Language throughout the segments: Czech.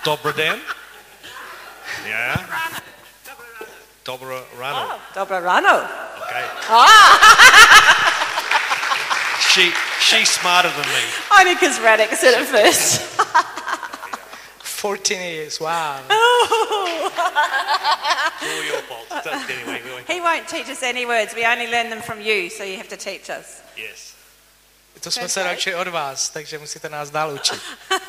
Dobrý den. Yeah. Dobré ráno. Oh, dobré ráno. Okay. Ah. She's smarter than me. Only because Radek said it first. 14 years, wow. All your fault. Anyway. He won't teach us any words. We only learn them from you, so you have to teach us. Yes. To jsme se naučili od vás, takže musíte nás dál učit.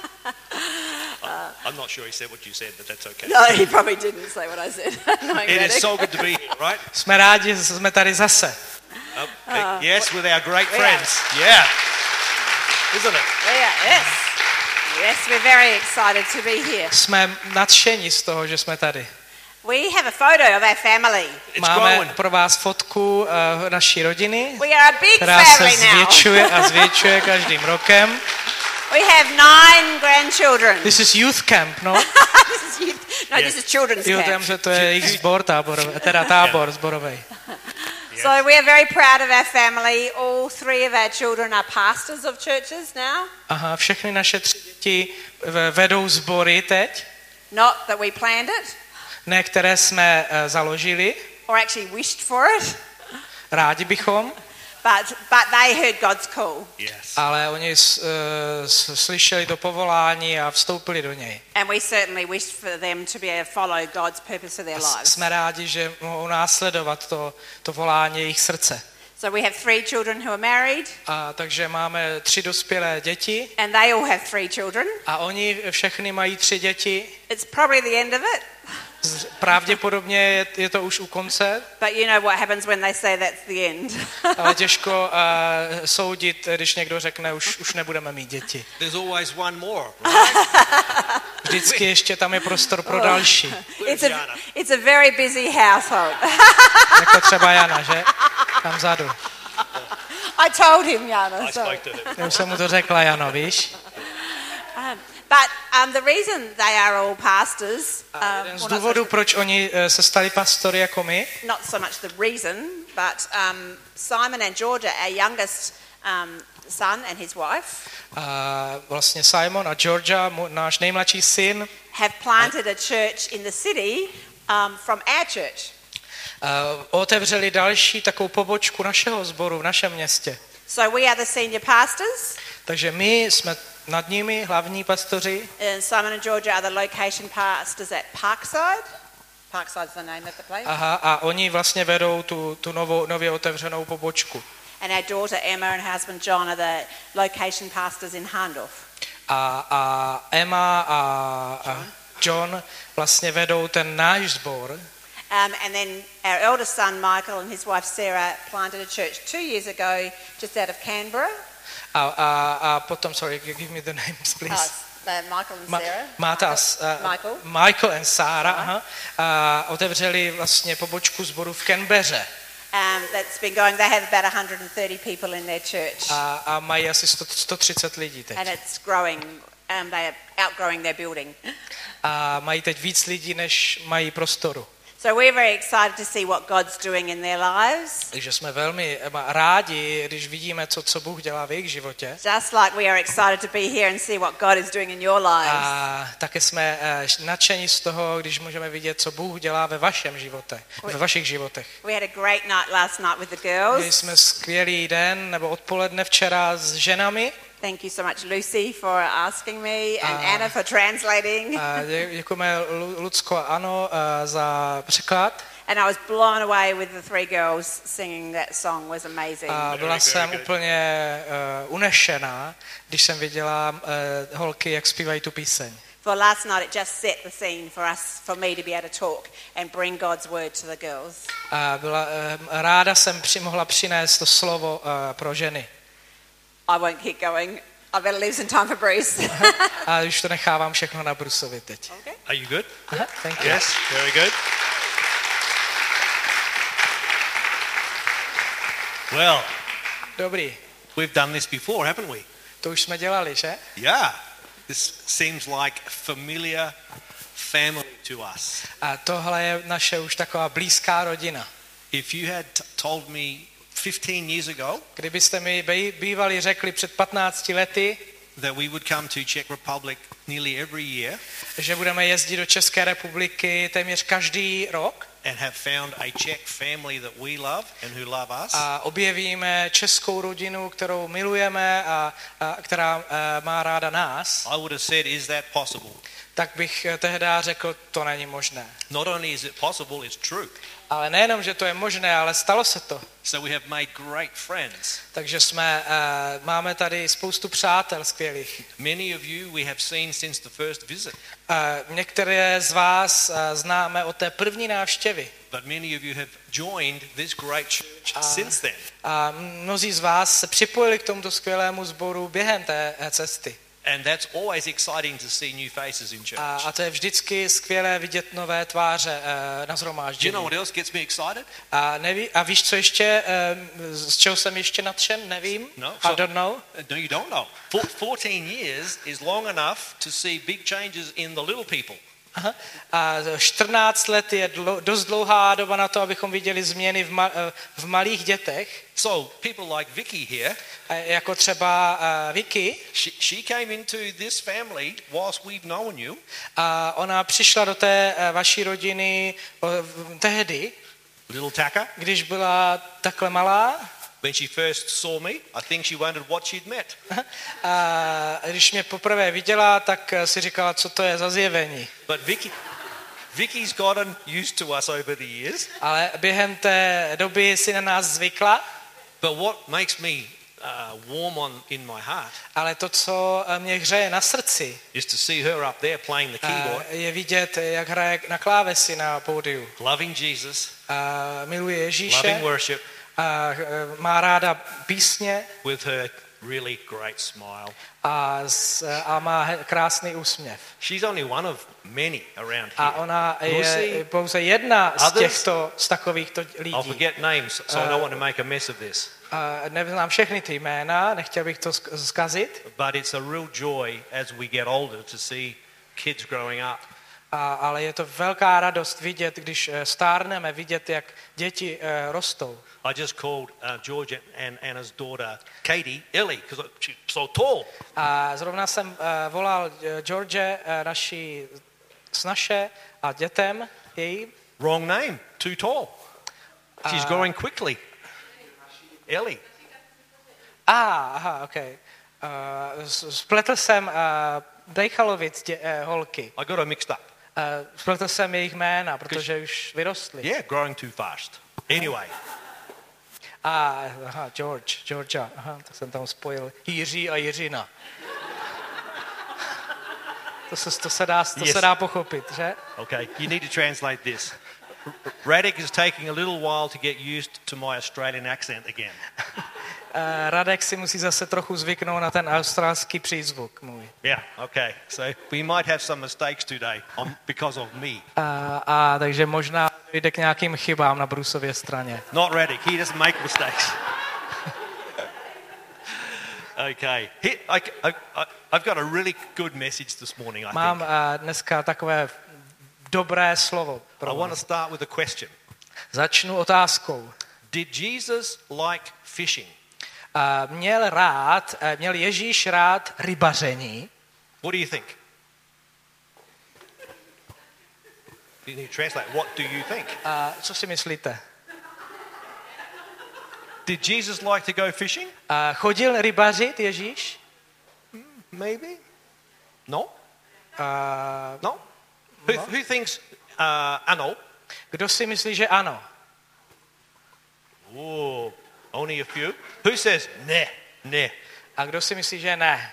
I'm not sure he said what you said, but that's okay. No, he probably didn't say what I said. It is so good to be here, right? Jsme rádi, že jsme tady zase. Okay. Yes, with our great friends. Yeah. Isn't it? Yes, we're very excited to be here. Jsme nadšení z toho, že jsme tady. We have a photo of our family. Máme pro vás fotku naší rodiny, We are a big která se family now. zvětšuje a zvětšuje každým rokem. We have 9 grandchildren. This is youth camp, no? This is children's Jo, camp. to je jejich sbor tábor zborový. So we are very proud of our family. All 3 of our children are pastors of churches now. Aha, všechny naše 3 děti vedou sbory teď, Not that we planned it, ne které jsme založili, or actually wished for it, rádi bychom, but they heard God's call. Yes. ale oni slyšeli to povolání a vstoupili do něj. And we certainly wished for them to be able to follow God's purpose for their lives. Jsme rádi, že mohou následovat to volání jejich srdce. So we have 3 children who are married, A takže máme 3 dospělé děti and they all have 3 children. a oni všechny mají 3 děti. It's probably the end of it. Pravděpodobně je to už u konce, But you know what happens when they say that's the end. ale těžko soudit, když někdo řekne, už nebudeme mít děti. There's always one more. Vždycky ještě tam je prostor pro další. It's a very busy household. Jako třeba Jana, že? Tam vzadu. I told him, Jana. I spoke to him. Já už jsem mu to řekla, Jano, víš? But the reason they are all pastors, Jeden z důvodů, proč oni se stali pastory jako my, not so much the reason, but Simon and Georgia, our youngest son and his wife, vlastně Simon a Georgia, náš nejmladší syn, have planted a church in the city from our church. Otevřeli další takovou pobočku našeho sboru v našem městě. So we are the senior pastors. Takže my jsme nad nimi hlavní pastoři. And Simon and Georgia are the location pastors at Parkside. Parkside is the name of the place. Aha, a oni vlastně vedou tu nově otevřenou pobočku. And our daughter Emma and husband John are the location pastors in Hahndorf. A Emma a John vlastně vedou ten náš sbor. And then our eldest son Michael and his wife Sarah planted a church 2 years ago just out of Canberra. A potom, sorry, give me the names, please. Michael and Sarah. Michael and Sarah. Otevřeli vlastně pobočku sboru v Canberře. That's been going. They have about 130 people in their church. A mají asi 130 lidí teď. And it's growing. They are outgrowing their building. A mají teď víc lidí, než mají prostoru. So we're very excited to see what God's doing in their lives. Takže jsme velmi rádi, když vidíme, co Bůh dělá v jejich životě. Just like we are excited to be here and see what God is doing in your lives. A také jsme nadšení z toho, když můžeme vidět, co Bůh dělá ve vašem životě, ve vašich životech. We had a great night last night with the girls. Měli jsme skvělý den nebo odpoledne včera s ženami. Thank you so much, Lucy, for asking me, and Anna for translating. Děkujeme Lucko a Ano za překlad. And I was blown away with the 3 girls singing that song. Was amazing. A byla jsem úplně unešená, když jsem viděla holky, jak zpívají tu píseň. For last night, it just set the scene for me to be able to talk and bring God's word to the girls. Ráda jsem mohla přinést to slovo pro ženy. I won't keep going. I better leave some time for Bruce. A už to nechávám všechno na Bruceovi teď. Okay. Are you good? Thank you. Yes, very good. Well, dobrý. We've done this before, haven't we? To už jsme dělali, že? Yeah. This seems like familiar family to us. A tohle je naše už taková blízká rodina. If you had told me 15 years ago, kdybyste mi bývali řekli před 15 lety, that we would come to Czech Republic nearly every year že budeme jezdit do České republiky téměř každý rok and have found a Czech family that we love and who love us. a objevíme českou rodinu, kterou milujeme a která má ráda nás, I would have said, is that possible? tak bych tehdy řekl, to není možné. Not only is it possible, it's true. Ale nejenom, že to je možné, ale stalo se to. So we have made great friends. Takže máme tady spoustu přátel skvělých. Many of you we have seen since the first visit, Některé z vás známe od té první návštěvy. but many of you have joined this great church since then. A mnozí z vás se připojili k tomuto skvělému sboru během té cesty. And that's always exciting to see new faces in church. A to je vždycky skvělé vidět nové tváře na Do you shromáždění. know what else gets me excited? A víš, co ještě, z čeho jsem ještě nadšen? Nevím. No. I don't know. No, you don't know. 14 years is long enough to see big changes in the little people. Aha. A 14 let je dost dlouhá doba na to, abychom viděli změny v malých dětech. So people like Vicky here, Jako třeba Vicky. she came into this family whilst we've known you. A ona přišla do té vaší rodiny tehdy, Little Taka, když byla takhle malá. when she first saw me, I think she wondered what she'd met. A když mě poprvé viděla, tak si říkala, co to je za zjevení. But Vicky's gotten used to us over the years. Ale během té doby si na nás zvykla. But what makes me warm in my heart Ale to, co mě hřeje na srdci, is to see her up there playing the keyboard, je vidět, jak hraje na klávesi na pódiu. loving Jesus, Miluje Ježíše, loving worship, má ráda písně with her really great smile. a má krásný úsměv. She's only one of many around A here. ona je Lucy, pouze jedna others? z takovýchto I'll lidí. forget names, so I don't want to make a mess of this. Neznám všechny ty jména, nechtěl bych to zkazit, But it's a real joy as we get older to see kids growing up. ale je to velká radost vidět, když stárneme, vidět, jak děti rostou. I just called George and Anna's daughter, Katie, Ellie, because she's so tall. A zrovna jsem volal George, naší snaše a dětem její. Wrong name, too tall. She's growing quickly. Ellie. Aha, ok. Spletl jsem Dejchalovic holky. I got her mixed up. Spletl jsem jejich jména, protože už vyrostly. Yeah, growing too fast. Anyway, Aha, Georgia, aha, to jsem tam spojil. Jiří a Jiřina. To se dá pochopit, že? okay, you need to translate this. Radek is taking a little while to get used to my Australian accent again. Radek si musí zase trochu zvyknout na ten australský přízvuk můj. Yeah, okay. So we might have some mistakes today because of me. Takže možná jde k nějakým chybám na Bruceově straně. Not Radek, he doesn't make mistakes. Okay. I've got a really good message this morning, I Mám think. dneska takové dobré slovo I pro want to vás. start with a question. Začnu otázkou. Did Jesus like fishing? Měl Ježíš rád rybaření? What do you think? You need to translate. What do you think? Co si myslíte? Did Jesus like to go fishing? Chodil rybařit Ježíš? Maybe. No? Uh, No? Who thinks ano? Kdo si myslí, že ano? Oh, only a few. Who says ne? A kdo si myslí, že ne?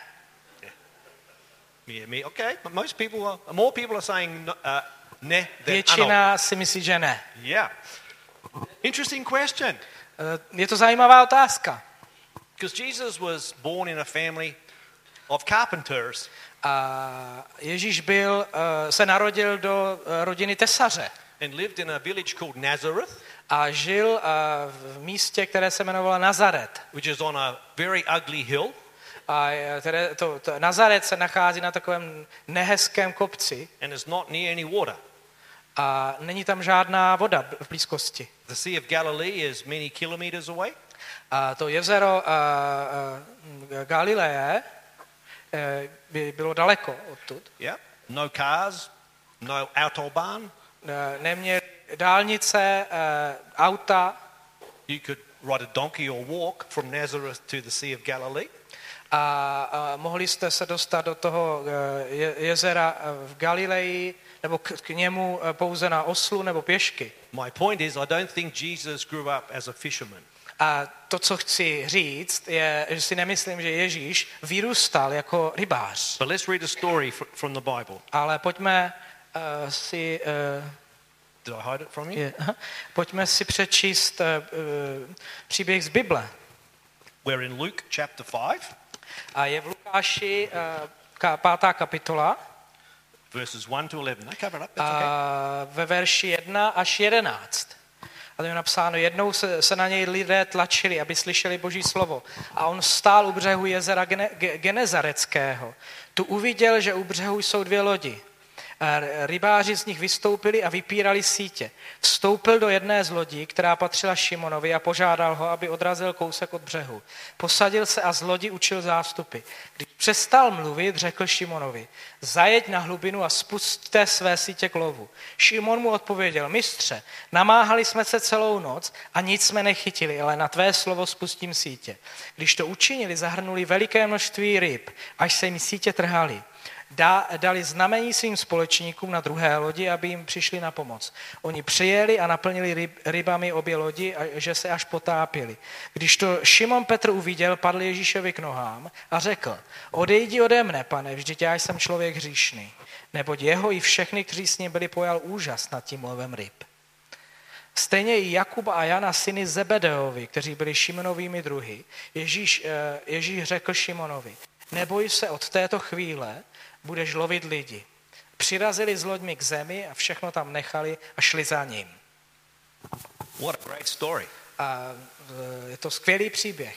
Me. Okay. More people are saying ne than ano. Většina si myslí, že ne. Yeah. Interesting question. Je to zajímavá otázka. Because Jesus was born in a family of carpenters. Ježíš se narodil do rodiny tesaře. And lived in a village called Nazareth. A žil v místě, které se jmenovalo Nazaret. Which is on a very ugly hill. A Nazaret se nachází na takovém nehezkém kopci. And it's not near any water. A není tam žádná voda v blízkosti. The Sea of Galilee is many kilometers away. A to jezero Galileje by bylo daleko odtud. Yeah. No cars, no Autobahn. Neměli dálnice, auta. You could ride a donkey or walk from Nazareth to the Sea of Galilee. A mohli jste se dostat do toho jezera v Galileji nebo k němu pouze na oslu nebo pěšky. My point is, I don't think Jesus grew up as a fisherman. A to, co chci říct, je, že si nemyslím, že Ježíš vyrůstal jako rybář. But let's read a story from the Bible. Ale pojďme si Did I hide it from you? pojďme si přečíst příběh z Bible. We're in Luke chapter 5. A je v Lukáši 5. kapitola. Verses 1 to 11. I cover it up. That's A okay. ve verši 1 až 11. A tam je napsáno, jednou se na něj lidé tlačili, aby slyšeli Boží slovo. A on stál u břehu jezera Genezareckého. Tu uviděl, že u břehu jsou 2 lodi. A rybáři z nich vystoupili a vypírali sítě. Vstoupil do jedné z lodí, která patřila Šimonovi, a požádal ho, aby odrazil kousek od břehu. Posadil se a z lodi učil zástupy. Když přestal mluvit, řekl Šimonovi, zajeď na hlubinu a spusťte své sítě k lovu. Šimon mu odpověděl, mistře, namáhali jsme se celou noc a nic jsme nechytili, ale na tvé slovo spustím sítě. Když to učinili, zahrnuli veliké množství ryb, až se jim sítě trhaly. Dali znamení svým společníkům na druhé lodi, aby jim přišli na pomoc. Oni přijeli a naplnili rybami obě lodi, že se až potápěli. Když to Šimon Petr uviděl, padl Ježíšovi k nohám a řekl, odejdi ode mne, pane, vždyť já jsem člověk hříšný. Neboť jeho i všechny, kteří s ním byli, pojal úžas nad tím lovem ryb. Stejně i Jakuba a Jana, syny Zebedeovi, kteří byli Šimonovými druhy, Ježíš řekl Šimonovi, neboj se, od této chvíle budeš lovit lidi. Přirazili s loďmi k zemi a všechno tam nechali a šli za ním. What a great story. A je to skvělý příběh.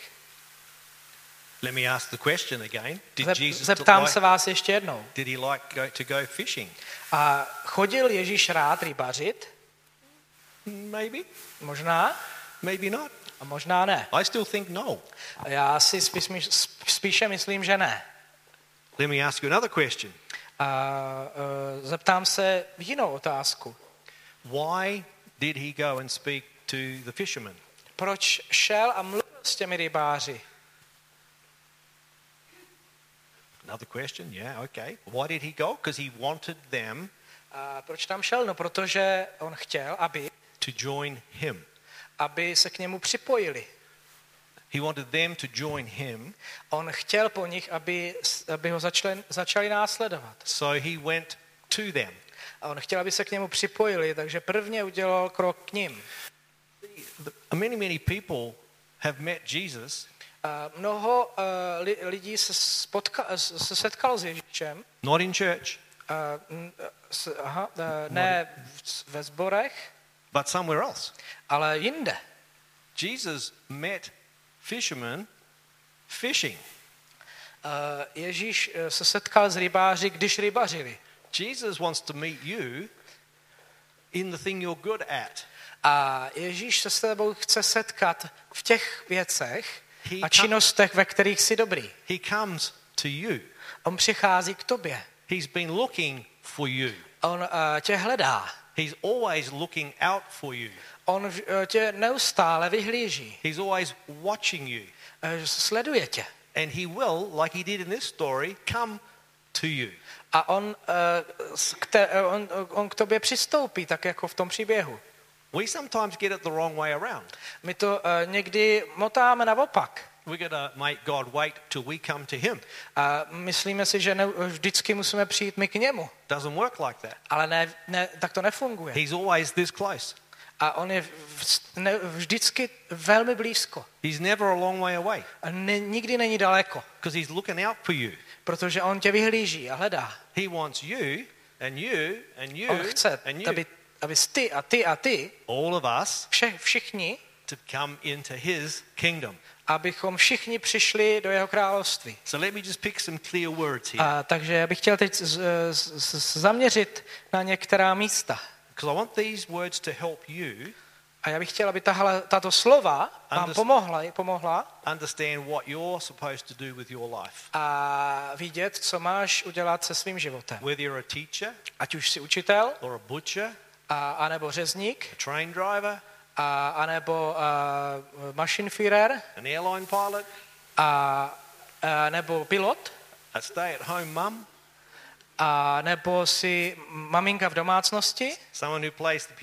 Let me ask the question again. Zeptám se vás ještě jednou. Did he like to go fishing? A chodil Ježíš rád rybařit? Maybe. Možná. Maybe not. A možná ne. I still think no. A já si spíše myslím, že ne. Let me ask you another question. A zeptám se jinou otázku. Why did he go and speak to the fishermen? Proč šel a mluvil s těmi rybáři? Another question, yeah, okay. Why did he go? Because he wanted them A proč tam šel? No, protože on chtěl, to join him. aby se k němu připojili. He wanted them to join him. On chtěl po nich, aby ho začali následovat. So he went to them. A on chtěl, aby se k němu připojili, takže prvně udělal krok k nim. Many people have met Jesus. Mnoho lidí se setkalo s Ježíšem. Not in church. Ne ve sborech, but somewhere else. ale jinde. Jesus met fishermen fishing. Ježíš se setkal s rybáři, když rybařili. Jesus wants to meet you in the thing you're good at. A Ježíš se s tebou chce setkat v těch věcech a činnostech, ve kterých jsi dobrý. He comes to you. On přichází k tobě. He's been looking for you. On tě hledá. He's always looking out for you. On tě neustále vyhlíží. He's always watching you. Sleduje tě. And he will, like he did in this story, come to you. A on k tobě přistoupí, tak jako v tom příběhu. We sometimes get it the wrong way around. My to někdy motáme naopak. We're going to make God wait till we come to him. A myslíme si, že vždycky musíme přijít my k němu. Doesn't work like that. Ale ne, tak to nefunguje. He's always this close. A on je vždycky velmi blízko. He's never a long way away. A nikdy není daleko. Because he's looking out for you. Protože on tě vyhlíží a hledá. He wants you and you and you on chce, and you. Abys ty a ty a ty, all of us, všichni, to come into his kingdom. Abychom všichni přišli do jeho království. So let me just pick some clear words here. Takže já bych chtěl teď zaměřit na některá místa. Because I want these words to help you A já bych chtěl, aby tato slova vám pomohla understand what you're supposed to do with your life. a vidět, co máš udělat se svým životem. Whether you're a teacher, Ať už jsi učitel, or a butcher, anebo řezník, a train driver, anebo mašinführer, an airline pilot, nebo pilot, a stay-at-home mum, nebo si maminka v domácnosti, someone who plays the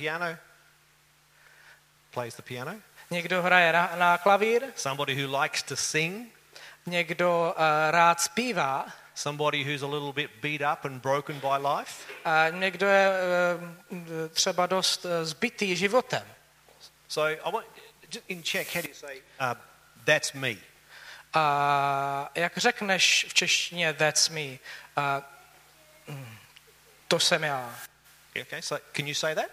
piano, někdo hraje na klavír, somebody who likes to sing, někdo rád zpívá, somebody who's a little bit beat up and broken by life. a někdo je třeba dost zbitý životem. So I want, just in Czech, how do you say, that's me? A jak řekneš v češtině that's me? To jsem já. Okay, so can you say that?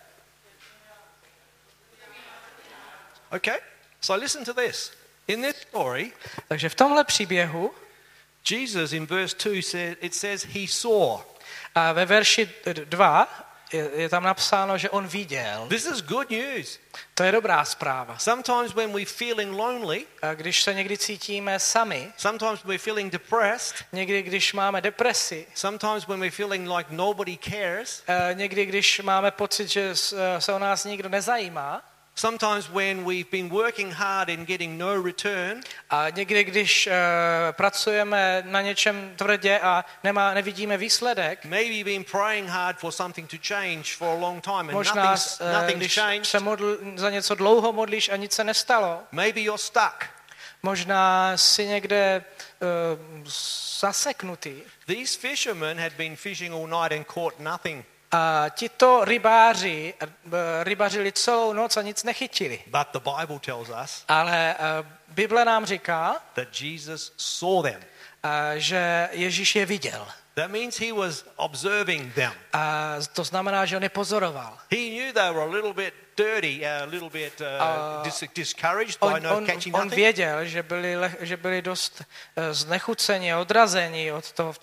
Okay, so listen to this. In this story, Takže v tomhle příběhu Jesus in verse 2 it says he saw. a ve verši 2 je tam napsáno, že on viděl. This is good news. To je dobrá zpráva. Sometimes when we're feeling lonely, A když se někdy cítíme sami, sometimes we're feeling depressed, někdy když máme depresi, sometimes when we're feeling like nobody cares, někdy když máme pocit, že se o nás nikdo nezajímá, sometimes when we've been working hard and getting no return, a někdy když pracujeme na něčem tvrdě a nevidíme výsledek, maybe you've been praying hard for something to change for a long time and možná nothing's když changed. se za něco dlouho modlíš a nic se nestalo, Maybe you're stuck. možná si někde zaseknutý. These fishermen had been fishing all night and caught nothing. A tito rybáři rybařili celou noc a nic nechytili. But the Bible tells us Ale Bible nám říká, that Jesus saw them. že Ježíš je viděl. That means he was observing them. A to znamená, že on je pozoroval. He knew they were a little bit dirty, a little bit discouraged by catching On nothing. věděl, že byli dost znechuceni a odrazeni od toho,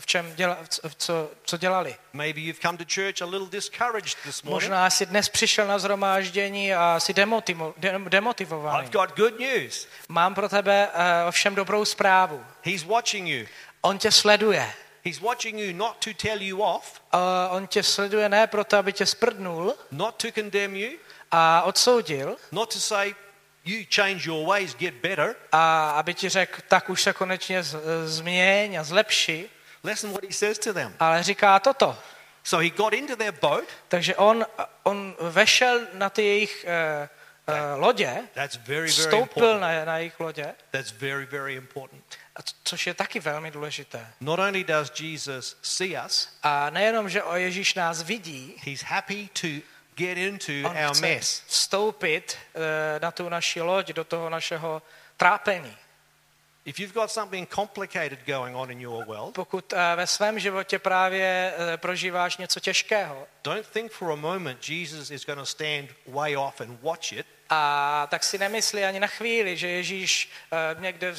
co dělali. Maybe you've come to church a little discouraged this morning. Možná jsi dnes přišel na shromáždění a jsi demotivovaný. I've got good news. Mám pro tebe ovšem dobrou zprávu. He's watching you. On tě sleduje. He's watching you not to tell you off, On tě sleduje ne proto, aby tě sprdnul not to condemn you, a odsoudil, not to say you change your ways, get better. a aby ti řekl, tak už se konečně změň a zlepši, Listen what he says to them. ale říká toto. So he got into their boat. Takže on vešel na ty jejich lodě, That's very, very vstoupil important. na jejich lodě, That's very, very important. což je taky velmi důležité. Not only does Jesus see us, A nejenom, že Ježíš nás vidí, he's happy to get into on our chce mess. vstoupit na tu naši loď, do toho našeho trápení. If you've got something complicated going on in your world, Pokud ve svém životě právě prožíváš něco těžkého, don't think for a moment Jesus is going to stand way off and watch it. a tak si nemyslí ani na chvíli, že Ježíš někde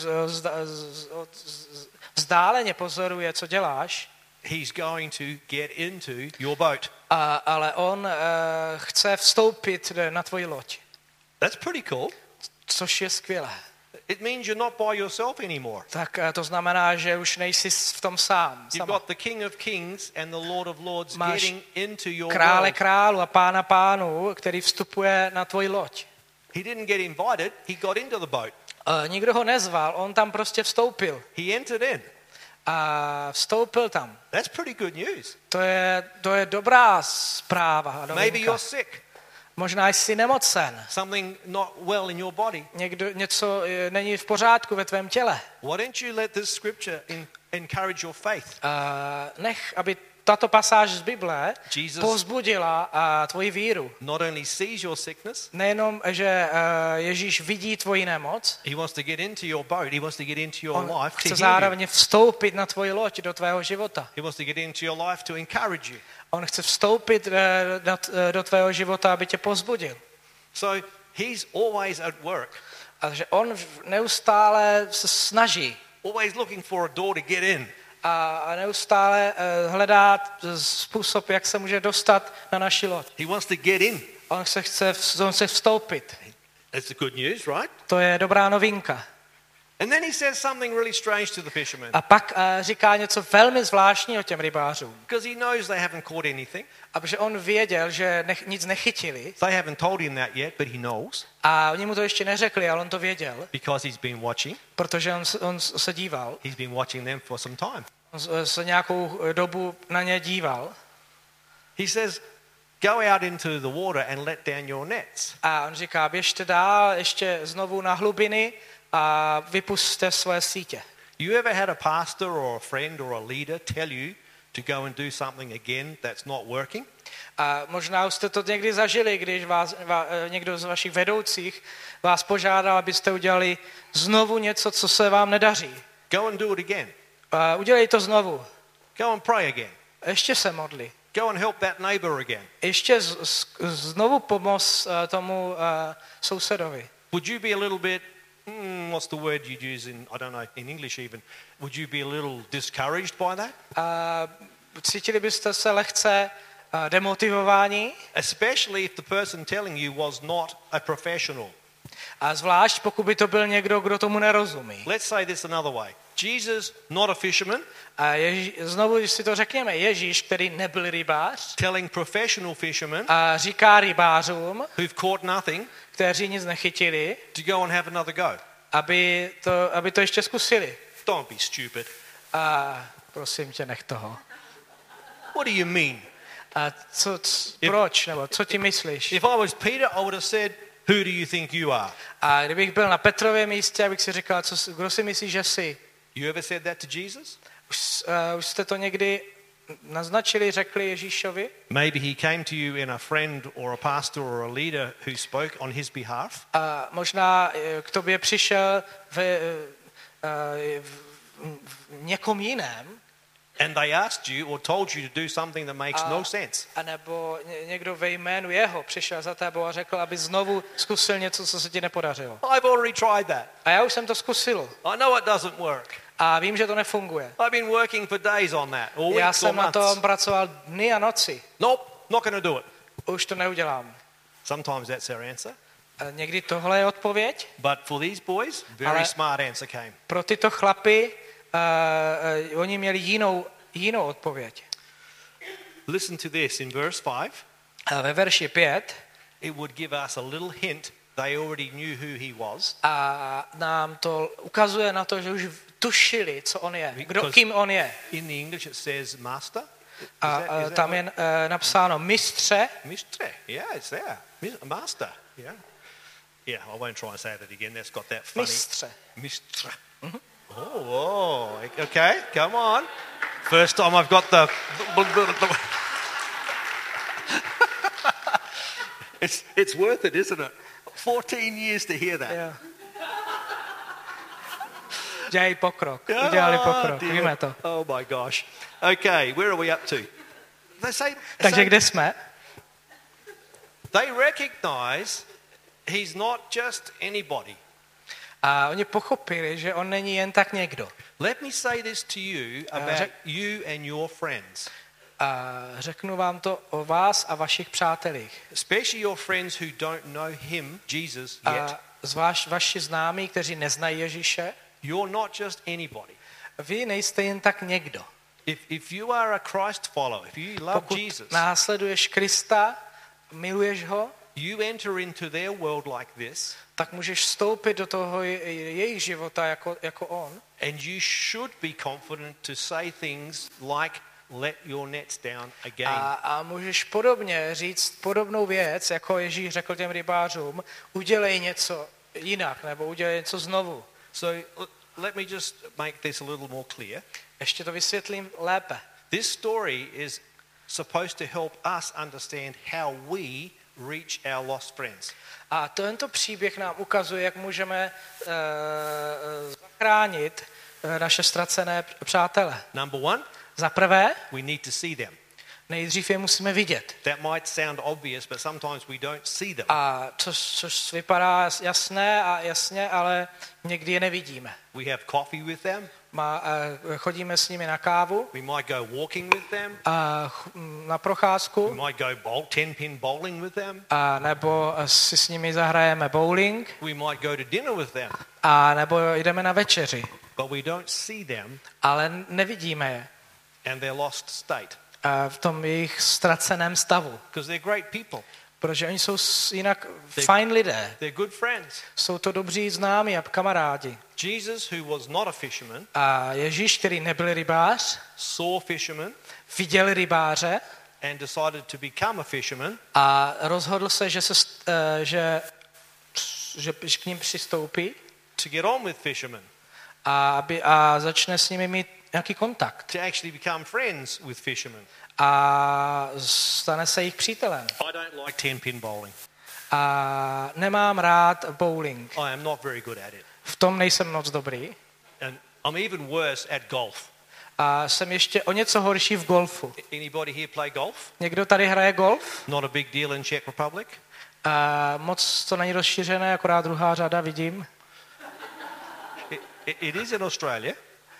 vzdáleně pozoruje, co děláš, He's going to get into your boat. ale on chce vstoupit na tvoji loď, That's pretty cool. což je skvělé. It means you're not by yourself anymore. Tak to znamená, že už nejsi v tom sám. You've got the King of Kings and the Lord of Lords Máš getting into your Krále world. králu a pána pánů, který vstupuje na tvoji loď. He didn't get invited, he got into the boat. Nikdo ho nezval, on tam prostě vstoupil. He entered in. A vstoupil tam. That's pretty good news. To je dobrá zpráva. Maybe you're sick. Možná jsi nemocen. Something not well in your body. Něco není v pořádku ve tvém těle. Why don't you let this scripture encourage your faith? Nech, aby tato pasáž z Bible Jesus povzbudila tvoji víru. not only sees your sickness, Nejenom, že Ježíš vidí tvoji nemoc, he wants to get into your boat, he wants to get into your on life to chce heal you. zároveň vstoupit na tvoji loď, do tvého života. He wants to get into your life to encourage you. On chce vstoupit do tvého života, aby tě povzbudil. So he's always at work, Takže on neustále se snaží always looking for a door to get in. a neustále hledá způsob, jak se může dostat na naši loď. He wants to get in. On chce vstoupit. That's the good news, right? To je dobrá novinka. And then he says something really strange to the fishermen. A pak říká něco velmi zvláštního těm rybářům. Because he knows they haven't caught anything. A protože on věděl, že nic nechytili. They haven't told him that yet, but he knows. A oni mu to ještě neřekli, ale on to věděl. Because he's been watching. Protože on se díval. He's been watching them for some time. On se nějakou dobu na ně díval. He says, go out into the water and let down your nets. A on říká, běžte dál ještě znovu na hlubiny a vypusťte svoje sítě. You ever had a pastor or a friend or a leader tell you to go and do something again that's not working? A možná už jste to někdy zažili, když někdo z vašich vedoucích vás požádal, abyste udělali znovu něco, co se vám nedaří. Go and do it again. Udělej to znovu. Go and pray again. Ještě se modli. Go and help that neighbor again. Ještě znovu pomoz tomu sousedovi. Would you be a little bit, what's the word you use in, I don't know, in English even, would you be a little discouraged by that? Cítili byste se lehce demotivováni? Especially if the person telling you was not a professional. A zvlášť pokud by to byl někdo, kdo tomu nerozumí. Let's say this another way. Jesus, not a fisherman. A znovu, když si to řekněme, Ježíš, který nebyl rybář, telling professional fishermen a říká rybářům, who've caught nothing, kteří nic nechytili, to go and have another go. Aby to ještě zkusili. Don't be stupid. A prosím tě, nech toho. What do you mean? A proč? Nebo co ti myslíš? If I was Peter, I would have said, who do you think you are? A kdybych byl na Petrově místě, abych si říkal, kdo si myslíš, že jsi? You ever said that to Jesus? Už jste to někdy naznačili, řekli Ježíšovi? Maybe he came to you in a friend or a pastor or a leader who spoke on his behalf. A možná k tobě přišel v někom jiném. And they asked you or told you to do something that makes no sense. A nebo někdo ve jménu jeho přišel za tebou a řekl, aby znovu zkusil něco, co se ti nepodařilo. I've already tried that. A já už jsem to zkusil. I know it doesn't work. A vím, že to nefunguje. I've been working for days on that, or weeks, Já jsem or na tom months. pracoval dny a noci. Nope, not going to do it. Už to neudělám. Sometimes that's our answer. A někdy tohle je odpověď. But for these boys, very smart answer came. Pro tyto chlapy oni měli jinou odpověď. Listen to this in verse 5. A ve verši 5 it would give us a little hint. They already knew who he was. A nám to ukazuje na to, že už tušili, co on je, kým on je. In the English it says master. A tam je napsáno mistře. Mistře, yeah, it's there. Master, yeah. Yeah, I won't try and say that again. That's got that funny. Mistře. Mistře. Mm-hmm. Oh, okay, come on. First time I've got the... It's worth it, isn't it? 14 years to hear that. Yeah. Dělají pokrok. Udělali pokrok. Víme to. Oh my gosh. Okay, where are we up to? Takže kde jsme? They recognize he's not just anybody. A oni pochopili, že on není jen tak někdo. Let me say this to you about you and your friends. A řeknu vám to o vás a vašich přátelích. Especially your friends who don't know him, Jesus, yet. A zvlášť vaši známí, kteří neznají Ježíše. You're not just anybody. Vy nejste jen tak někdo. If you are a Christ follower, if you love Jesus, pokud následuješ Krista, miluješ ho, you enter into their world like this, tak můžeš vstoupit do toho jejich života jako on. And you should be confident to say things like let your nets down again. A můžeš podobně říct podobnou věc, jako Ježíš řekl těm rybářům, udělej něco jinak, nebo udělej něco znovu. So let me just make this a little more clear. Ještě to vysvětlím lépe. This story is supposed to help us understand how we reach our lost friends. A tento příběh nám ukazuje, jak můžeme zachránit naše ztracené přátele. Number one, za prvé, we need to see them. Nejdřív je musíme vidět. That might sound obvious, but sometimes we don't see them. A což vypadá jasné a jasně, ale někdy je nevidíme. We have coffee with them. chodíme s nimi na kávu, We might go walking with them. na procházku, We might go 10-pin bowling with them. a nebo si s nimi zahrajeme bowling, We might go to dinner with them. a nebo jdeme na večeři. But we don't see them Ale nevidíme je and their lost state. v tom jejich ztraceném stavu. Because they're great people. Protože oni jsou jinak fajn lidé. They're good friends. Jsou to dobří známí a kamarádi. Jesus, who was not a fisherman, A Ježíš, který nebyl rybář, saw fishermen viděl rybáře and decided to become a fisherman. a rozhodl se, že k ním přistoupí To get on with fishermen. a začne s nimi mít nějaký kontakt. To actually become friends with fishermen. A stane se jejich přítelem. I don't like 10-pin bowling. A nemám rád bowling. I am not very good at it. V tom nejsem moc dobrý. And I'm even worse at golf. A jsem ještě o něco horší v golfu. Anybody here play golf? Někdo tady hraje golf? Not a big deal in Czech Republic. Moc to není rozšířené, akorát druhá řada vidím. It is in Australia.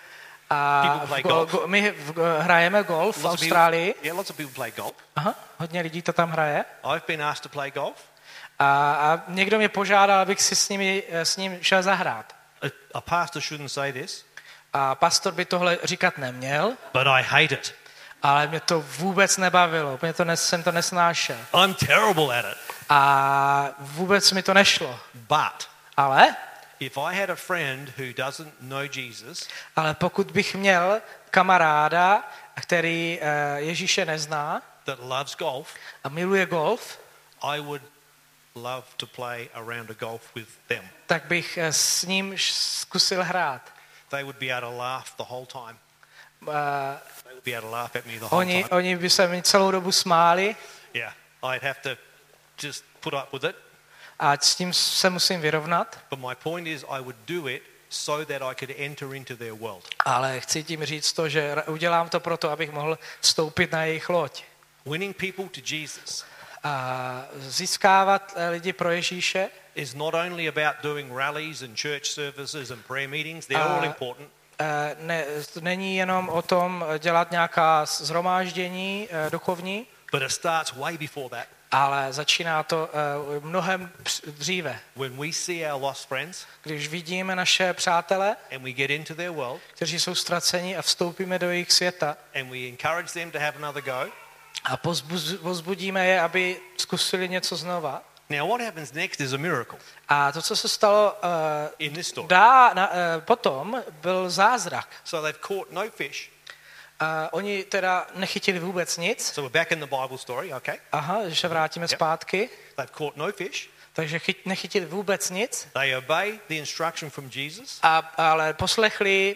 A my hrajeme golf v Austrálii. Lots of people play golf. Aha, hodně lidí to tam hraje. I've been asked to play golf. A někdo mě požádal, abych si s ním šel zahrát. A pastor shouldn't say this. A pastor by tohle říkat neměl. But I hate it. Ale mě to vůbec nebavilo, úplně jsem to nesnášel. I'm terrible at it. A vůbec mi to nešlo. But Ale if I had a friend who doesn't know Jesus, ale pokud bych měl kamaráda, který Ježíše nezná that loves golf, a miluje golf, I would love to play a round of golf with them. tak bych s ním zkusil hrát. They would be able to laugh the whole time. They would be able to laugh at me the whole time. Oni by se mi celou dobu smáli. Yeah, I'd have to just put up with it. A s tím se musím vyrovnat. But my point is I would do it so that I could enter into their world. Ale chci tím říct to, že udělám to proto, abych mohl vstoupit na jejich loď. Winning people to Jesus. A získávat lidi pro Ježíše is not only about doing rallies and church services and prayer meetings. They're all important. Není jenom o tom dělat nějaká shromáždění duchovní, but it starts way before that. Ale začíná to mnohem dříve. When we see our lost friends, když vidíme naše přátele, and we get into their world, kteří jsou ztraceni a vstoupíme do jejich světa, and we encourage them to have another go, a povzbudíme je, aby zkusili něco znova. Now what happens next is a miracle. A to, co se stalo in this story. Potom, byl zázrak. So they've caught no fish. Oni teda nechytili vůbec nic. So we're back in the Bible story, okay? Aha, že se vrátíme zpátky. They've caught no fish. Takže nechytili vůbec nic. They obey the instruction from Jesus. Ale poslechli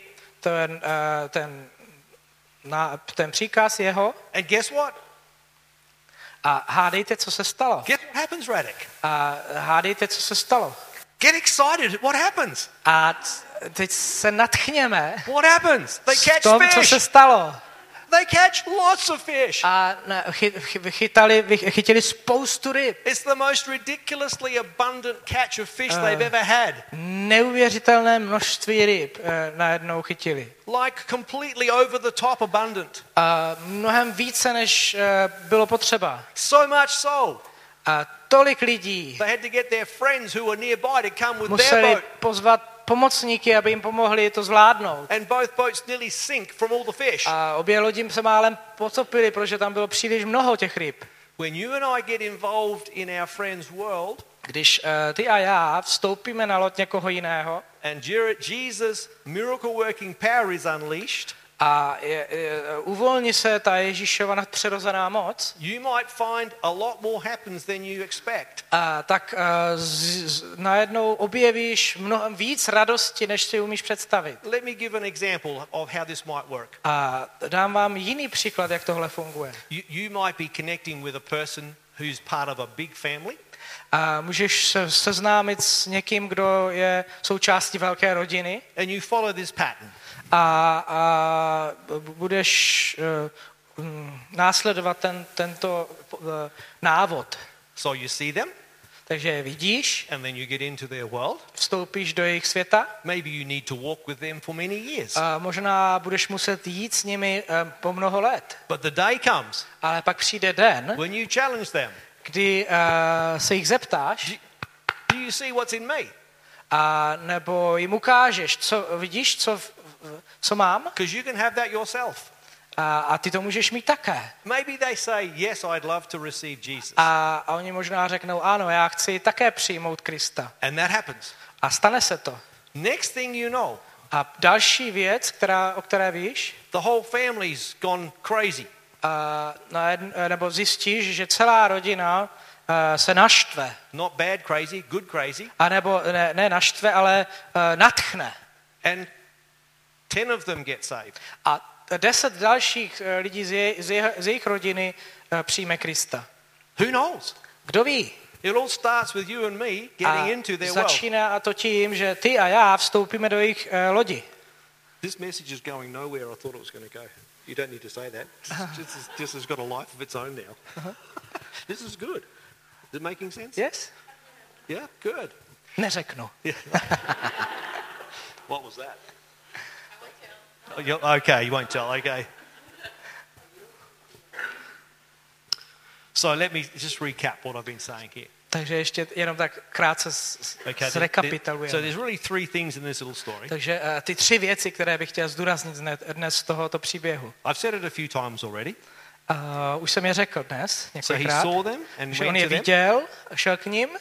ten příkaz jeho. And guess what? A hádejte, co se stalo. Guess what happens, Radek? A hádejte, co se stalo. Get excited. What happens? A teď se nadchněme. What happens? They catch tom, fish. Co se stalo. They catch lots of fish. A chytili spoustu ryb. It's the most ridiculously abundant catch of fish they've ever had. Neuvěřitelné množství ryb najednou chytili. Like completely over the top abundant. Mnohem více, než bylo potřeba. So much so. A tolik lidí They had to get their friends who were nearby to come with museli their boat. pozvat pomocníky, aby jim pomohli to zvládnout. And both boats nearly sink from all the fish. A obě lodi se málem potopily, protože tam bylo příliš mnoho těch ryb. When you and I get involved in our friend's world, když ty a já vstoupíme na loď někoho jiného, and Jesus' miracle working power is unleashed, a uvolní se ta Ježíšova nadpřirozená moc, you might find a lot more happens than you expect. Tak najednou objevíš mnohem víc radosti, než si umíš představit. Let me give an example of how this might work. A dám vám jiný příklad, jak tohle funguje. You might be connecting with a person who's part of a big family. A můžeš se seznámit s někým, kdo je součástí velké rodiny. And you follow this pattern. A budeš následovat tento návod. So you see them. Takže je vidíš, and then you get into their world. vstoupíš do jejich světa. Maybe you need to walk with them for many years. A možná budeš muset jít s nimi po mnoho let. But the day comes Ale pak přijde den, when you challenge them. kdy se jich zeptáš, Do you see what's in me? a nebo jim ukážeš, co vidíš, co mám, Because you can have that yourself. a ty to můžeš mít také. Maybe they say, yes, I'd love to receive Jesus. A oni možná řeknou, ano, já chci také přijmout Krista. And that happens. A stane se to. Next thing you know, A další věc, o které víš, the whole family's gone crazy. nebo zjistíš, že celá rodina se naštve. Not bad crazy, good crazy. A nebo ne naštve, ale nadchne. And 10 of them get saved. A 10 dalších lidí z jejich rodiny přijme Krista. Who knows? Kdo ví? It all starts with you and me getting into their world. Začíná to tím, že ty a já vstoupíme do jejich lodi. This message is going nowhere I thought it was going to go. You don't need to say that. This has got a life of its own now. This is good. Is it making sense? Yes? Yeah, good. Neřeknu. Yeah. What was that? Okay, you won't tell. Okay. So let me just recap what I've been saying here. Takže ještě jenom tak krátce zrekapitulujeme. So there's really 3 things in this little story. Takže ty 3 věci, které bych chtěl zdůraznit dnes z tohoto příběhu. I've said it a few times already. Už jsem je řekl dnes několikrát. So he saw them and že went on je to them. viděl, šel k nim.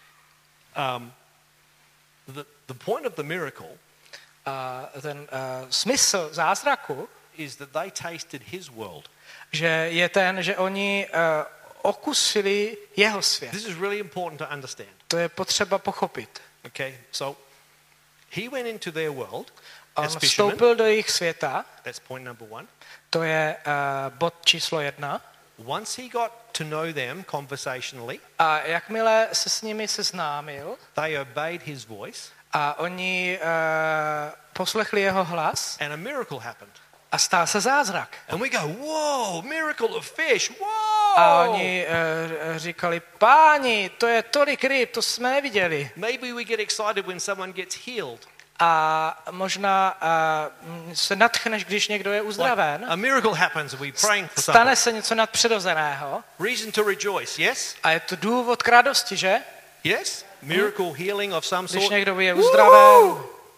The point of the miracle Ten smysl zázraku is that they tasted his world. že je ten, že oni okusili jeho svět. This is really important to understand. To je potřeba pochopit. Okay, so he went into their world On as fishermen. vstoupil do jejich světa, That's point number 1. to je bod číslo 1. Once he got to know them conversationally, A jakmile se s nimi seznámil they obeyed his voice, a oni poslechli jeho hlas and a miracle happened. a stal se zázrak. And we go, whoa, miracle of fish, A whoa! oni říkali, páni, to je tolik ryb, to jsme neviděli. Maybe we get excited when someone gets healed. A možná se nadchneš, když někdo je uzdraven. A miracle happens and we're praying for Stane someone. se něco nadpřirozeného. Reason to rejoice, yes? A je to důvod k radosti, že? Yes? Miracle healing of some Když sort. někdo je uzdraven.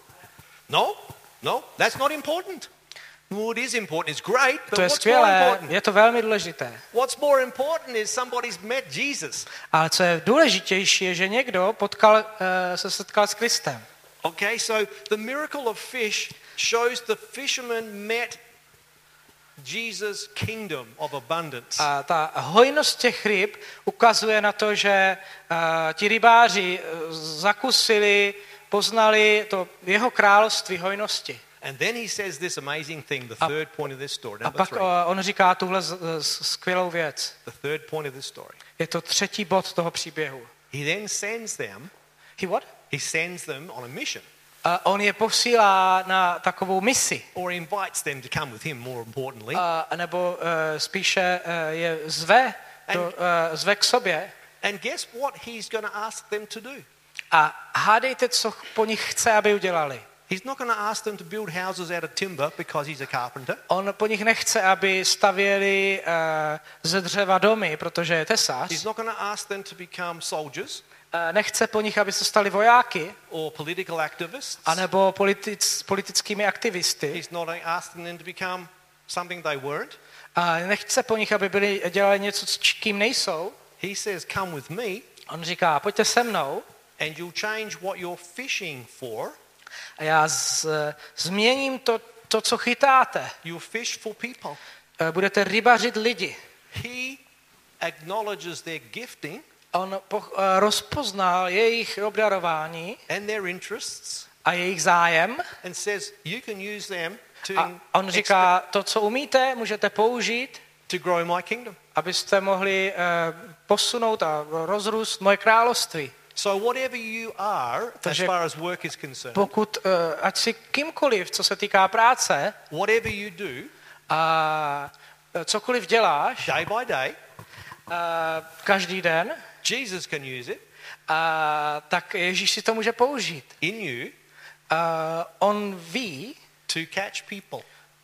No, that's not important. Well, it is important, it's great, but To je what's more skvělé, important? je to velmi důležité. What's more important is somebody's met Jesus. Ale co je důležitější, je, že někdo se setkal s Kristem. Okay, so the miracle of fish shows the fishermen met Jesus' kingdom of abundance. A ta hojnost těch ryb ukazuje na to, že ti rybáři zakusili, poznali to jeho království hojnosti. And then he says this amazing thing, the third point of this story, A number pak 3. on říká tuhle skvělou věc. The third point of this story. Je to 3. bod toho příběhu. He then sends them, he sends them on a mission. A on je posílá na takovou misi. Or invites them to come with him, more importantly. Nebo spíše je zve k sobě. And guess what he's going to ask them to do? A hádejte, co po nich chce, aby udělali. He's not going to ask them to build houses out of timber because he's a carpenter. On po nich nechce, aby stavěli ze dřeva domy, protože je tesař. He's not going to ask them to become soldiers. Nechce po nich, aby se stali vojáky. Or political activists. Anebo politickými aktivisty. He's not asking them to become something they weren't. Nechce po nich, aby dělali něco, kým nejsou. He says, come with me. On říká, pojďte se mnou. And you'll change what you're fishing for. A já změním to, co chytáte. You'll fish for people. Budete rybařit lidi. He acknowledges their gifting. On rozpoznal jejich obdarování and their interests a jejich zájem. And says you can use them A on říká, to, co umíte, můžete použít, to grow my kingdom. Abyste mohli posunout a rozrůst moje království. So whatever you are, as far as work is concerned, pokud, ať si kýmkoliv, co se týká práce, whatever you do, a cokoliv děláš, day by day, každý den, Jesus can use it. Tak Ježíš si to může použít. In you. On ví, to catch people.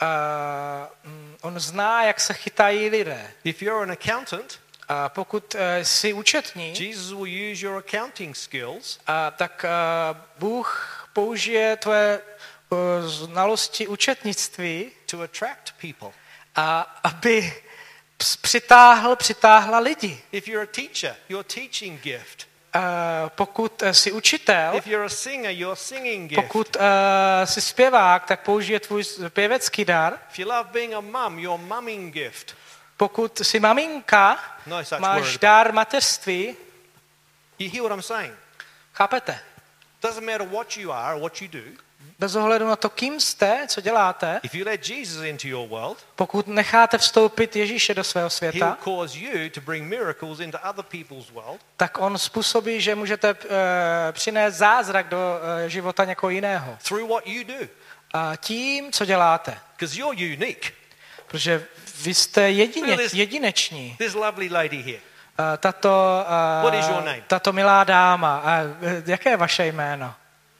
On zná, jak se chytají lidé. If you're an accountant, pokud jsi účetní, Jesus will use your accounting skills, tak Bůh použije tvoje znalosti účetnictví, to attract people. Aby přitáhla lidi. If you're a teacher, your teaching gift. Pokud jsi učitel, if you're a singer, your singing gift. Pokud jsi zpěvák, tak použije tvůj pěvecký dar. If you love being a mum, your mumming gift. Pokud jsi maminka, máš dar mateřství. You hear what I'm saying? Chápete? Doesn't matter what you are or what you do. Bez ohledu na to, kým jste, co děláte, if you let Jesus into your world, pokud necháte vstoupit Ježíše do svého světa, he'll cause you to bring miracles into other people's world. Tak on způsobí, že můžete přinést zázrak do života někoho jiného. Through what you do. A tím, co děláte. Because you're unique. Protože vy jste jedineční. This lovely lady here. What is your name? Tato milá dáma. Jaké je vaše jméno?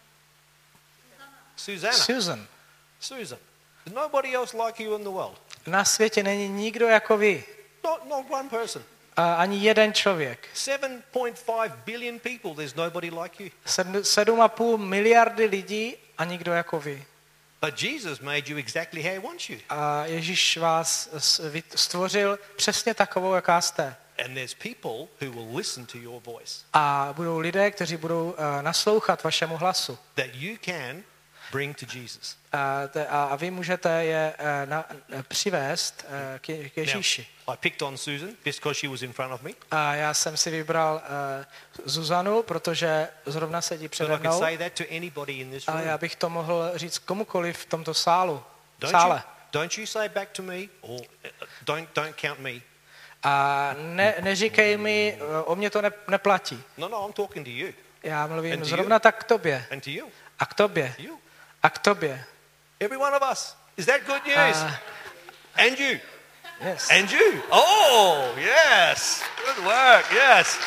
Susan. Susan. There's nobody else like you in the world. Na světě není nikdo jako vy. Not one person. Ani jeden člověk. 7.5 billion people, there's nobody like you. 7,5 miliardy lidí a nikdo jako vy. But Jesus made you exactly how he wants you. A Ježíš vás stvořil přesně takovou, jaká jste. And there's people who will listen to your voice. A budou lidé, kteří budou naslouchat vašemu hlasu. That you can bring to Jesus. A vy můžete je přivést k Ježíši. Now, I picked on Susan because she was in front of me. A já jsem si vybral Zuzanu, protože zrovna sedí přede mnou. A já bych to mohl říct komukoliv v tomto sále. Don't you say back to me or don't count me. A neříkej mi, o mě to neplatí. No, I'm talking to you. Já mluvím zrovna tak k tobě. And to you. A k tobě. You. A k tobě. Every one of us. Is that good news? And you. Yes. And you. Oh, yes. Good work. Yes.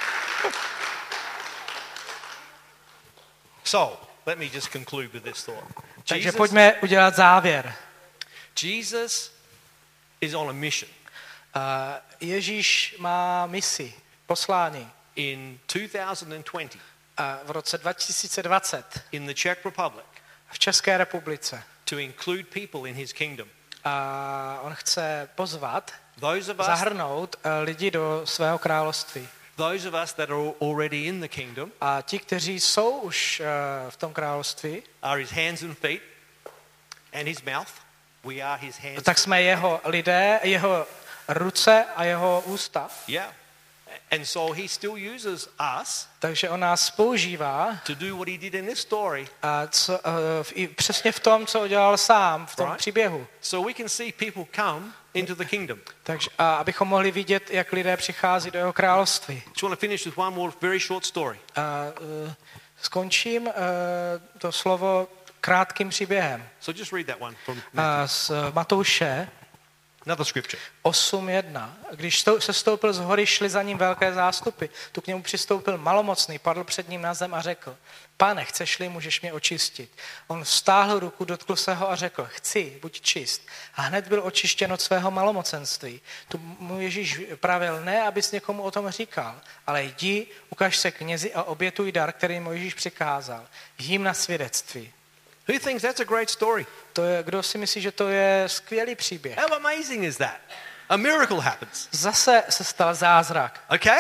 So, let me just conclude with this thought. Takže pojďme udělat závěr. Jesus is on a mission. Ježíš má misi, poslání. In 2020. V roce 2020. In the Czech Republic. V České republice. To include people in his kingdom. On chce pozvat, zahrnout lidi do svého království. Those of us that are already in the kingdom. A ti, kteří jsou už v tom království, are his hands and feet and his mouth. We are his hands. Tak jsme jeho lidé, jeho ruce a jeho ústa. Yeah. And so he still uses us. Takže on nás používá. To do what he did in this story. Přesně v tom, co udělal sám v tom příběhu. So we can see people come into the kingdom. Takže abychom mohli vidět, jak lidé přichází do jeho království. Just want to finish with one more very short story. Skončím to slovo krátkým příběhem. So just read that one from z Matouše. Another scripture. 8:1. Když se stoupil z hory, šli za ním velké zástupy. Tu k němu přistoupil malomocný, padl před ním na zem a řekl: Pane, chceš-li, můžeš mě očistit. On vztáhl ruku, dotkl se ho a řekl: Chci, buď čist. A hned byl očištěn od svého malomocenství. Tu mu Ježíš pravil: Ne, abys někomu o tom říkal, ale jdi, ukaž se knězi a obětuj dar, který mu Ježíš přikázal. Jím na svědectví. Who thinks that's a great story? To je, kdo si myslí, že to je skvělý příběh? How amazing is that? A miracle happens. Zase se stal zázrak. Okay?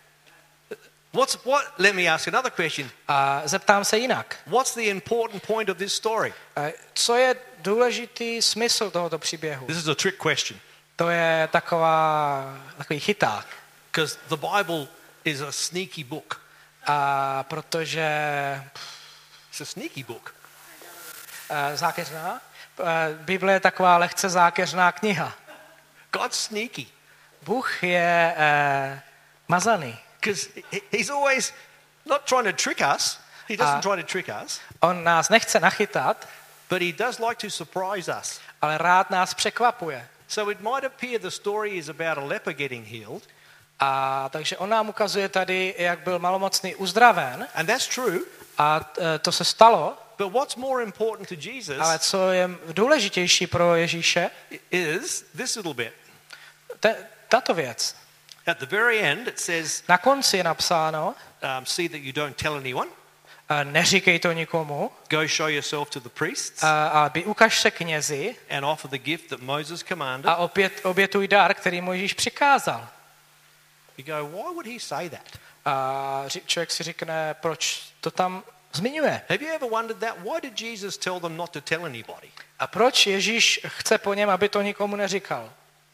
Let me ask another question. A zeptám se jinak. What's the important point of this story? Co je důležitý smysl tohoto příběhu? This is a trick question. To je takový chyták. Because the Bible is a sneaky book. Protože it's a sneaky book. Zákeřná. Bible je taková lehce zákeřná kniha. God's sneaky. Bůh je mazaný. Because he's always not trying to trick us. He doesn't try to trick us. On nás nechce nachytat. But he does like to surprise us. Ale rád nás překvapuje. So it might appear the story is about a leper getting healed. A takže on nám ukazuje tady, jak byl malomocný uzdraven. And that's true. A to se stalo. But what's more important to Jesus? Ale co je důležitější pro Ježíše? Is this little bit. Tato věc. At the very end it says, na konci je napsáno, see that you don't tell anyone. Neříkej to nikomu. Go show yourself to the priests. A ukaž se knězi. And offer the gift that Moses commanded. A obětuj dar, který Mojžíš přikázal. You go, why would he say that? A člověk si řekne, proč to tam zmiňuje. Have you ever wondered that? Why did Jesus tell them not to tell anybody? A proč Ježíš chce po něm, aby to nikomu neříkal?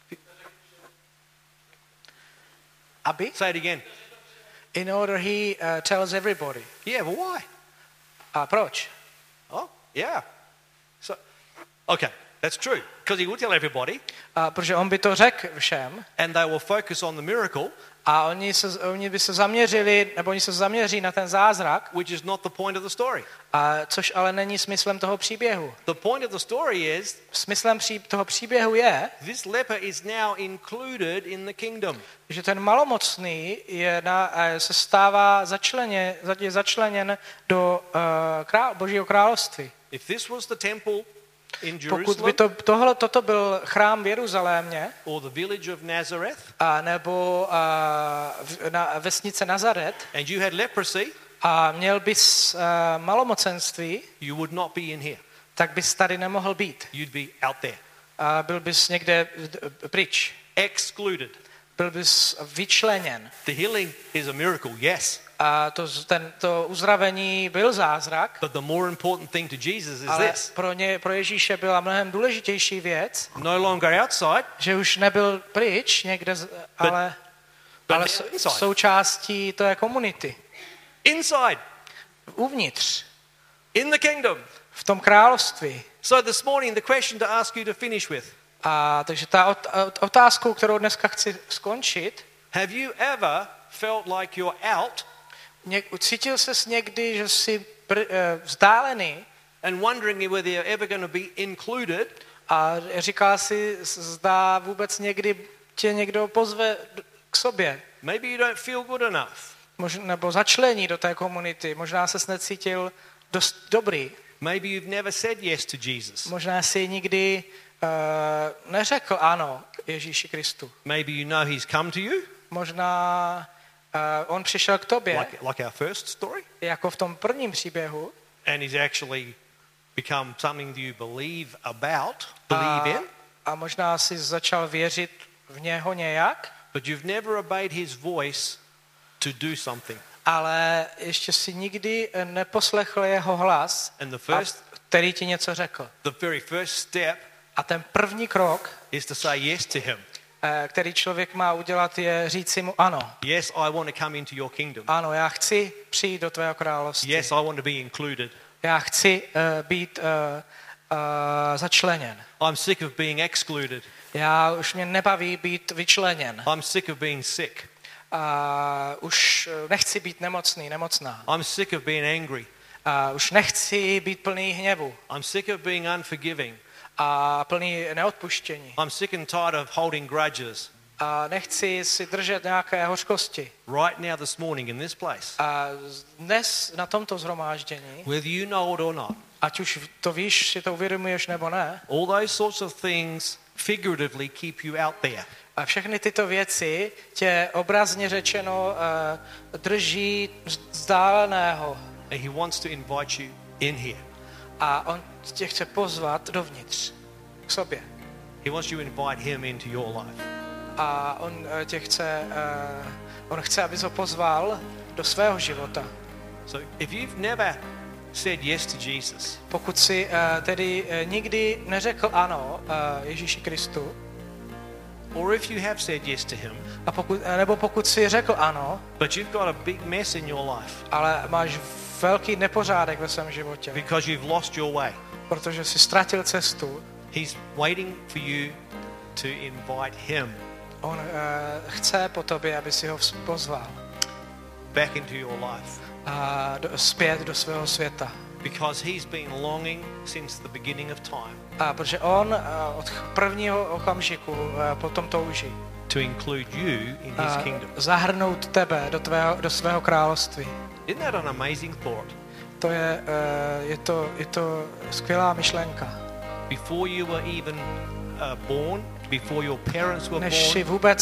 Aby? Say it again. In order he tells everybody. Yeah, but why? A proč? Oh, yeah. So, okay, that's true. Because he would tell everybody. Protože on by to řekl všem. And they will focus on the miracle. A oni by se zaměřili, nebo oni se zaměří na ten zázrak. Which is not the point of the story. Což ale není smyslem toho příběhu. The point of the story is. Smyslem toho příběhu je. This leper is now included in the kingdom. Že ten malomocný se stává začleněn do Božího království. If this was the temple in Jerusalem, pokud by toto byl chrám v Jeruzalémě, or the village of Nazareth, nebo vesnice Nazaret, and you had leprosy, a měl bys malomocenství, you would not be in here. Tak bys tady nemohl být. You'd be out there. Byl bys někde pryč. Excluded. Byl bys vyčleněn. The healing is a miracle, yes. A to uzdravení byl zázrak. But the more important thing to Jesus is ale this. Pro Ježíše byla mnohem důležitější věc. No longer outside. Že už nebyl pryč někde, ale součástí té komunity. Inside. Uvnitř. In the kingdom. V tom království. So this morning the question to ask you to finish with. Takže ta otázkou, kterou dneska chci skončit. Have you ever felt like you're out? Cítil ses někdy, že jsi vzdálený? And wondering whether you're ever going to be included? A říkal si, zda vůbec někdy tě někdo pozve k sobě. Maybe you don't feel good enough. Nebo začlení do té komunity. Možná ses necítil dost dobrý. Maybe you've never said yes to Jesus. Možná si nikdy neřekl ano Ježíši Kristu. Maybe you know he's come to you. Možná on přišel k tobě. Like our first story. Jako v tom prvním příběhu. And he's actually become something that you believe in. A možná si začal věřit v něho nějak. But you've never obeyed his voice to do something. Ale ještě si nikdy neposlechl jeho hlas, který ti něco řekl. The very first step a ten první krok is to say yes to him. Který člověk má udělat, je říci mu ano. Yes, I want to come into your kingdom. Ano, já chci přijít do tvého království. Yes, I want to be included. Já chci být začleněn. I'm sick of being excluded. Já už mě nebaví být vyčleněn. I'm sick of being sick. Už nechci být nemocná. I'm sick of being angry. Už nechci být plný hněvu. I'm sick of being unforgiving. A plný neodpuštění. I'm sick and tired of holding grudges. A nechci si držet nějaké hořkosti. Right now this morning in this place. A dnes na tomto shromáždění, whether you know it or not, ať už to víš, si to uvědomuješ nebo ne, all those sorts of things figuratively keep you out there. A všechny tyto věci tě obrazně řečeno drží vzdáleného. And he wants to invite you in here. A on tě chce pozvat dovnitř k sobě. He wants you to invite him into your life. A on tě chce, on chce, abys ho pozval do svého života. So if you've never said yes to Jesus, pokud si tedy nikdy neřekl ano Ježíši Kristu, or if you have said yes to him, nebo pokud si řekl ano, but you've got a big mess in your life, ale máš velký nepořádek ve svém životě, because you've lost your way, protože jsi ztratil cestu, he's waiting for you to invite him. On chce po tobě, aby si ho pozval back into your life. Zpět do svého světa. Because he's been longing since the beginning of time. Protože on od prvního okamžiku potom touží. to include you in his kingdom. Zahrnout tebe do svého království. Isn't that an amazing thought? To je to skvělá myšlenka. Before you were even born, before your parents were Než jsi born, vůbec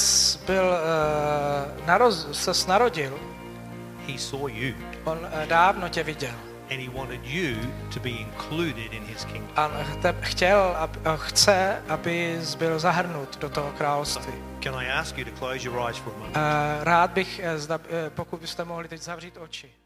ses narodil, he saw you. on dávno tě viděl. And he wanted you to be included in his kingdom. A chce, aby byl zahrnut do toho království. Can I ask you to close your eyes for a moment? Rád bych, pokud byste mohli teď zavřít oči.